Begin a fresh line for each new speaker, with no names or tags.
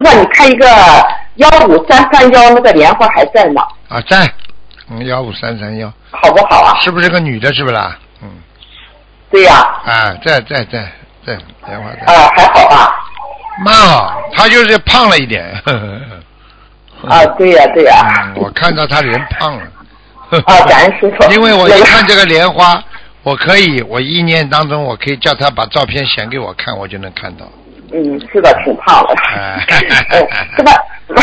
那你看一个15331那个莲花还在吗？
啊，在，15331，
好不好啊？
是不是个女的？是不是啦？嗯。
对呀。
啊，在，莲花在。
啊，还好吧。
蛮好，她就是胖了一点。
啊，对呀。
我看到她人胖了。
啊，感恩师傅。
因为我一看这个莲花，我意念当中我可以叫她把照片显给我看，我就能看到。
是的，挺胖的。